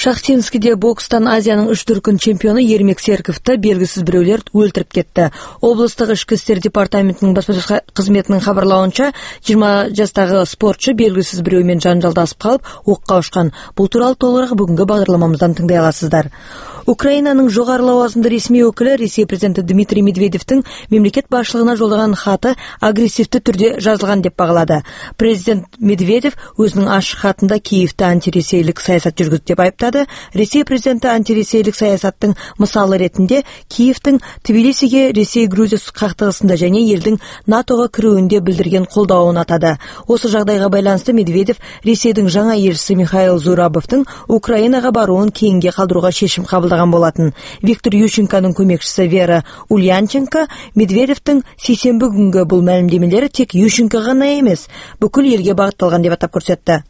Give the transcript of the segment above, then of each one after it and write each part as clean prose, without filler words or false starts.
Шахтинскиде бокстан Азияның 3 дүркін чемпионы Ермек Серіковті белгісіз біреулер өлтіріп кетті. Облыстық ішкі істер департаментінің баспасөз қызметінің хабарлауынша 20 жастағы спортшы белгісіз біреумен жанжалдасып қалып, оққа ұшқан. Бұл туралы толығырақ бүгінгі бағдарламамыздан тыңдай аласыздар. Украинаның жоғары лауазымды ресми өкілі Ресей президенті Дмитрий Медведевтің мемлекет басшылығына жолдаған хаты агрессивті түрде жазылған деп бағалады. Президент Медведев өзінің ашық хатында Киевті антиресейлік саясат жүргізді деп айыптады. Ресей президенті антиресейлік саясаттың мысалы ретінде Киевтің Тбилисиге Ресей-Грузия қақтығысында және елдің НАТОға кіруінде білдірген қолдауын атады. Осы жағдайға байланысты Медведев Ресейдің жаңа елшісі Михаил Зурабовтың Украинаға баруын кейінге қалдыруға шешім қабылдаған болатын. Виктор Ющенконың көмекшісі Вера Ульянченко Медведевтің сейсенбі күнгі бұл мәлімдемелері тек Ющенко ғана емес, бүкіл елге бағытталған деп атап көрсетті.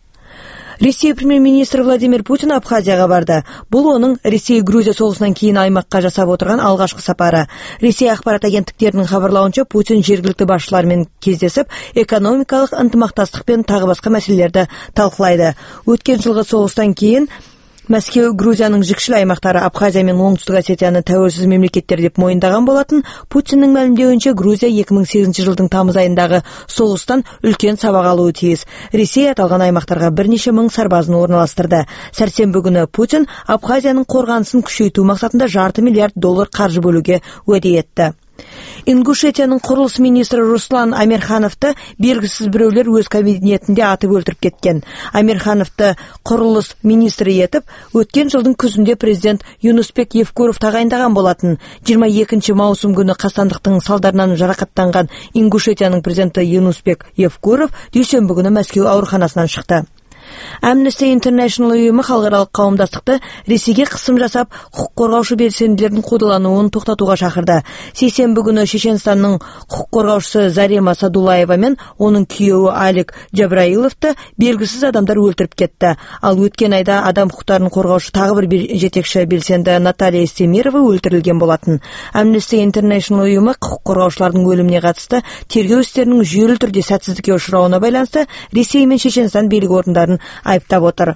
Ресей премьер-министрі Владимир Путин Абхазияға барды. Бұл оның Ресей-Грузия соғысынан кейін аймаққа жасап отырған алғашқы сапары. Ресей ақпарат агенттіктерінің хабарлауынша Путин жергілікті басшылармен кездесіп, экономикалық ынтымақтастық пен тағы басқа мәселелерді талқылайды. Өткен жылғы соғыстан кейін Мәскеу Грузияның жікшіл аймақтары Абхазия мен Оңтүстік Осетияны тәуелсіз мемлекеттер деп мойындаған болатын. Путиннің мәлімдеуінше Грузия 2008 жылдың тамыз айындағы соғыстан үлкен сабақ алуы тиіс. Ресей аталған аймақтарға бірнеше мың сарбазын орналастырды. Сәрсенбі күні Путин Абхазияның қорғанысын күшейту мақсатында $500 миллиард қаржы бөлуге уәде етті. Ингушетияның құрылыс министрі Руслан Амирхановты белгісіз біреулер өз кабинетінде атып өлтіріп кеткен. Амирхановты құрылыс министрі етіп, өткен жылдың күзінде президент Юнусбек Евкуров тағайындаған болатын. 22 маусым күні қастандықтың салдарынан жарақаттанған Ингушетияның президенті Юнусбек Евкуров дүйсенбі күні Мәскеу ауруханасынан шықты. Amnesty International ұйымы халықаралық қауымдастықты Ресейге қысым жасап, құқық қорғаушы белсенділердің қудалануын тоқтатуға шақырды. Сейсенбі күні Шешенстанның құқық қорғаушысы Зарема Садулаева мен оның күйеуі Алик Джабраиловты белгісіз адамдар өлтіріп кетті. Ал өткен айда адам құқықтарын қорғаушы тағы бір жетекші белсенді Наталья Стемирова өлтірілген болатын. Amnesty International ұйымы құқық қорғаушылардың өліміне қатысты тергеу істерінің жүйелі түрде сәтсіздікке ұшырауына байланысты Ресей мен Шешенстан билік орындарын айыптап отыр.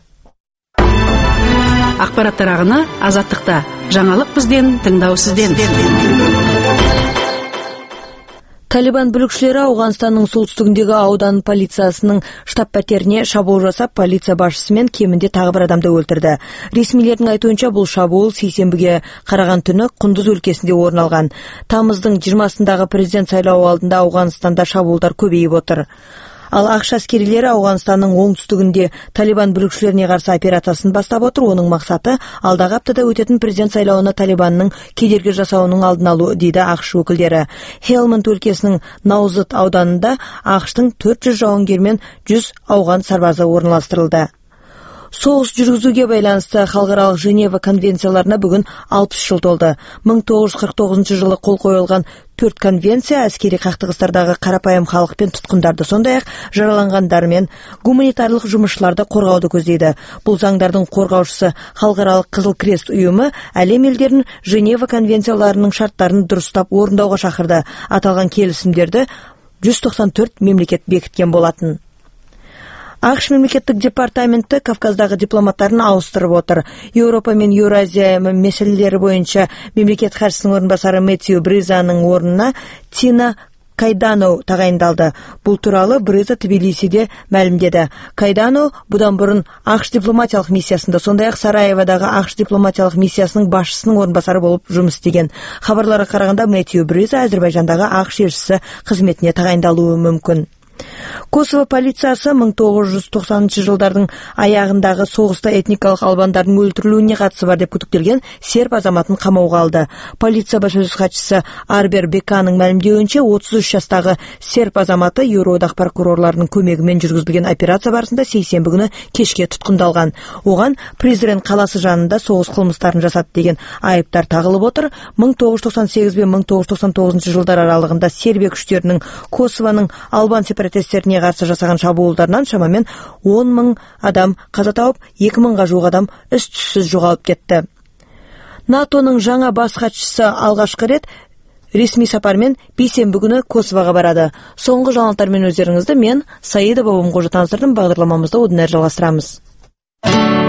Ақпараттар ағыны Азаттықта. Жаңалық бізден, тыңдау сізден. Талибан бүлікшілері Ауғанстанның солтүстігіндегі аудан полициясының штаб-пәтеріне шабуыл жасап, полиция басшысы мен кемінде тағы бір адамды өлтірді. Ресмилердің айтуынша бұл шабуыл сейсенбіге қараған түні Құндыз өлкесінде орын алған. Тамыздың 20-сындағы президент сайлауы алдында Ауғанстанда шабуылдар көбейіп отыр. Ал ақш әскерилері Ауғанстанның оңтүстігінде Талибан бүлікшілеріне қарсы операциясын бастап отыр. Оның мақсаты алдағы аптада өтетін президент сайлауына Талибанның кедергі жасауының алдын алу, дейді ақш өкілдері. Хелманд өлкесінің Наузыт ауданында ақштың 400 жауынгер мен 100 ауған сарбазы орналастырылды. Соғыс жүргізуге байланысты халықаралық Женева конвенцияларына бүгін 60 жыл толды. 1949 жылы қол қойылған 4 конвенция әскери қақтығыстардағы қарапайым халық пен тұтқындарды, сондай-ақ жараланғандар мен гуманитарлық жұмысшыларды қорғауды көздейді. Бұл заңдардың қорғаушысы халықаралық Қызыл Крест ұйымы әлем елдерін Женева конвенцияларының шарттарын дұрыстап орындауға шақырды. Аталған келісімдерді 194 мемлекет бекіткен болатын. ақш мемлекеттік департаменті Кавказдағы дипломаттарын ауыстырып отыр. Еуропа мен Еуразия мәселелері бойынша мемлекет хатшысының орынбасары Мэтью Бризаның орнына Тина Кайдано тағайындалды. Бұл туралы Бриза Тбилисиде мәлімдеді. Кайдано бұдан бұрын ақш дипломатиялық миссиясында, сондай-ақ Сараеводағы ақш дипломатиялық миссиясының басшысының орынбасары болып жұмыс істеген. Хабарларға қарағанда Мэтью Бриза Әзербайжандағы ақш елшісі қызметіне тағайындалуы мүмкін. Косово полициясы 1990 жылдардың аяғындағы соғыста этникалық албандардың өлтірілуіне қатысы бар деп күдіктелген серб азаматын қамауға алды. Полиция баспасөз хатшысы Арбер Беканың мәлімдеуінше 33 жастағы серб азаматы Еуроодақ прокурорларының көмегімен жүргізілген операция барысында сейсенбі күні кешке тұтқындалған. Оған Призрен қаласы жанында соғыс қылмыстарын жасады деген айыптар тағылып отыр. 1998 бен 1999 жылдар аралығында Сербия күштерінің Косованың албан сепаратистеріне қарсы жасаған шабуылдарынан шамамен 10 мың адам қаза тауып, 2 мыңға жуық адам із-түзсіз жоғалып кетті. НАТОның жаңа бас хатшысы алғашқы рет ресми сапармен бейсенбі күні Косовоға барады. Соңғы жаңалықтармен өздеріңізді мен Саида Бабамқожа таныстырдым. Бағдарламамызды одан әрі жалғастырамыз.